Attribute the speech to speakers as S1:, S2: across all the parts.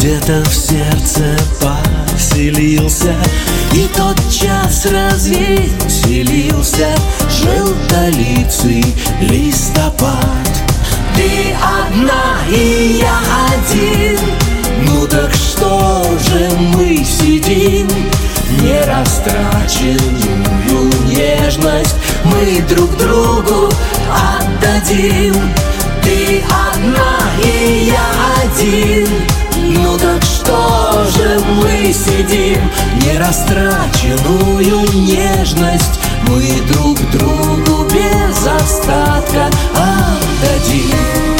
S1: где-то в сердце поселился, и тотчас развеселился желтолицый листопад. Ты одна и я один, ну так что же мы сидим? Нерастраченную нежность мы друг другу отдадим. Ты одна и я один, ну так что же мы сидим? Нерастраченную нежность мы друг другу без остатка отдадим.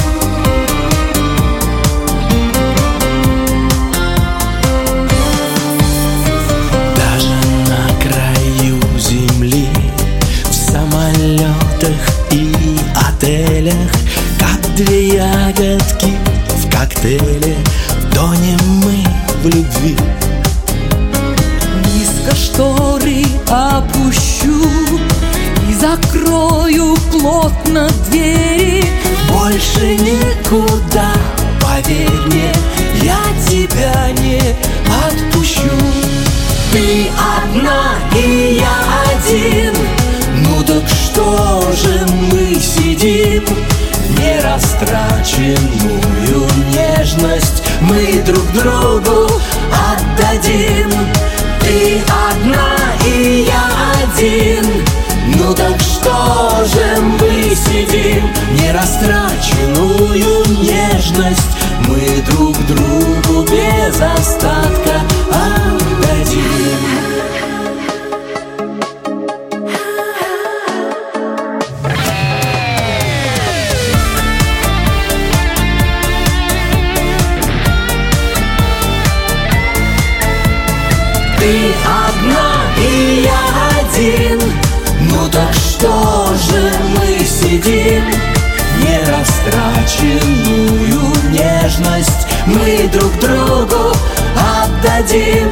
S1: И отелях, как две ягодки в коктейле, тонем мы в любви.
S2: Низко шторы опущу и закрою плотно двери.
S1: Больше никуда, поверь мне, я тебя не отпущу. Ты одна и я один, ну так что же мы сидим? Нерастраченную нежность мы друг другу отдадим. Ты одна и я один, ну так что же мы сидим? Нерастраченную нежность мы друг другу без остатка отдадим. Ты одна и я один, ну так что же мы сидим? Нерастраченную нежность мы друг другу отдадим.